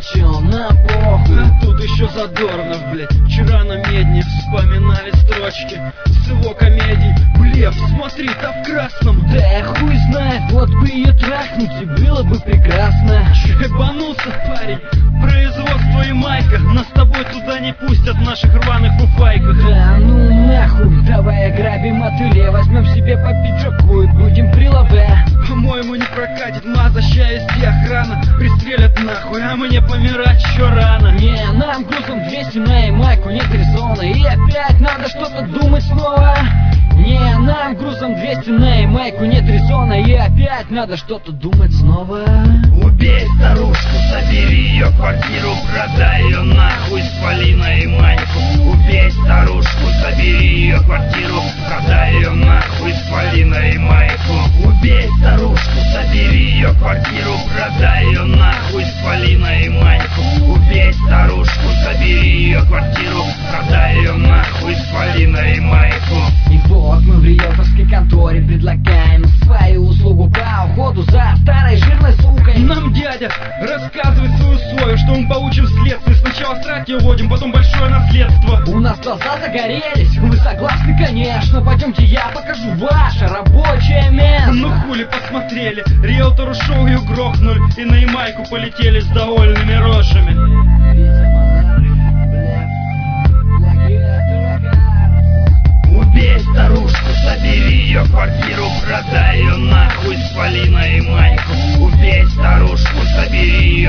чё, нам похуй. А тут еще Задорнов, блять. Вчера на Медне вспоминали строчки с его комедий. Блев, смотри, та в красном. Да я хуй знает, вот бы ее трахнуть и было бы прекрасно. Че ебанулся, парень? Производство и майка. Нас с тобой туда не пустят в наших рваных фуфайках. Да ну нахуй, давай ограбим ателье, возьмем себе по пиджаку и будем при лаве. По-моему, не прокатит, маза, ща везде охрана. Пристрелят нахуй, а мне помирать еще рано. Не, нам грузом 200 на Ямайку, нет резона. И опять надо что-то думать снова. Не, нам грузом 200 на Ямайку, нет резона. И опять надо что-то думать снова. Убей старушку, забери ее квартиру, продай ее нахуй, спали на Ямайку. Убей старушку, забери ее квартиру, продай ее нахуй, спали на Ямайку. Убей старушку, забери ее квартиру, продай ее нахуй, спали на Ямайку. Убей старушку, забери ее квартиру, продай ее нахуй, спали на Ямайку. И вот мы в риэлторской конторе предлагаем свою услугу по уходу за старой жирной сукой. Нам дядя рассказывает свои условия, что мы получим следствие. Сначала сраки уводим, потом большое наследство. У нас глаза загорелись, вы согласны, конечно. Пойдемте, я покажу ваше рабочее место. Ну хули посмотрели, риэлтор ушел, ее грохнули, и на Ямайку полетели с довольными рожами. Убей старушку, забери ее квартиру, продай ее нахуй, спали на Ямайку. Убей старушку, забери